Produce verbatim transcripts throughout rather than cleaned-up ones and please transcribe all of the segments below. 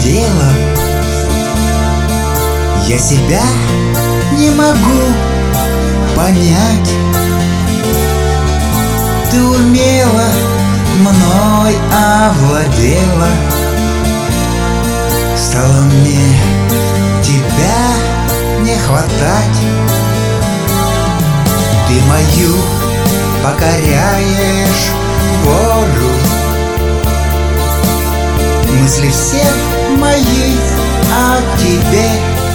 овладела. Я себя не могу понять. Ты умело мной овладела. Стало мне тебя не хватать. Ты мою покоряешь волю. Мысли все мои о тебе.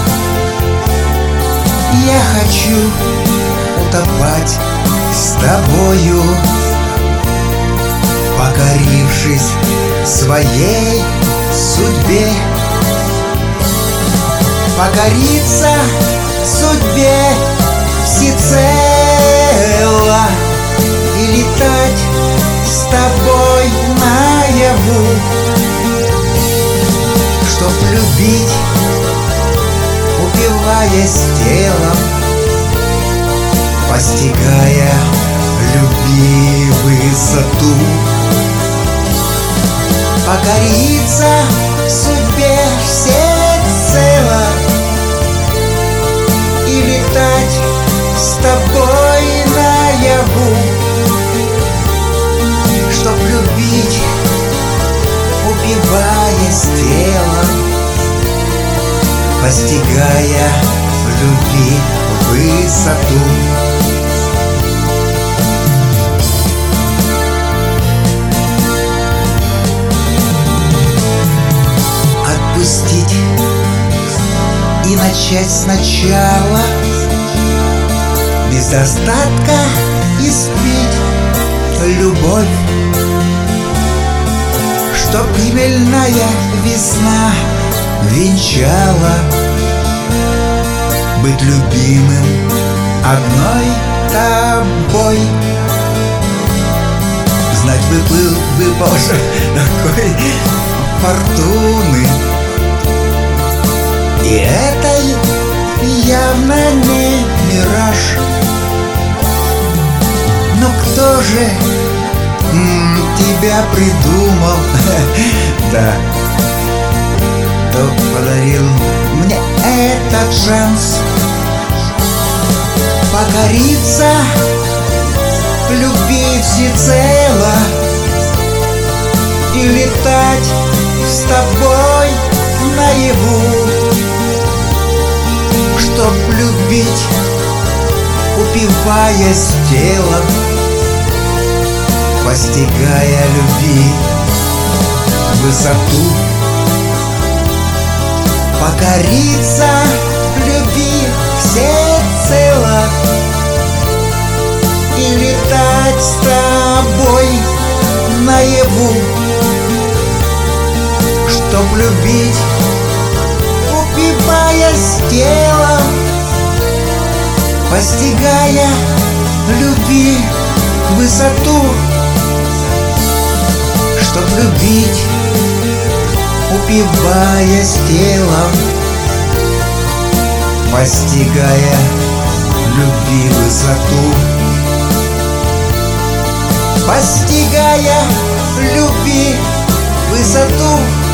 Я хочу утопать с тобою, покорившись своей судьбе. Покориться судьбе всецело и летать с тобой наяву, чтоб любить, упиваясь телом, постигая любви высоту. Покориться судьбе всецело и летать с тобой наяву, чтоб любить, упиваясь телом, постигая любви высоту. Отпустить и начать сначала, без достатка испить любовь, чтоб хмельная весна венчала, быть любимым одной тобой. Знать бы, был бы, Боже, такой фортуны, и это явно не мираж. Но кто же м, тебя придумал, да, кто подарил мне этот шанс покориться любви всецело и летать с тобой наяву, чтоб любить, упиваясь телом, постигая любви высоту. Покориться любви всецело и летать с тобой наяву, чтоб любить, упиваясь телом, постигая любви высоту, чтоб любить, упиваясь телом, постигая любви высоту, постигая любви высоту.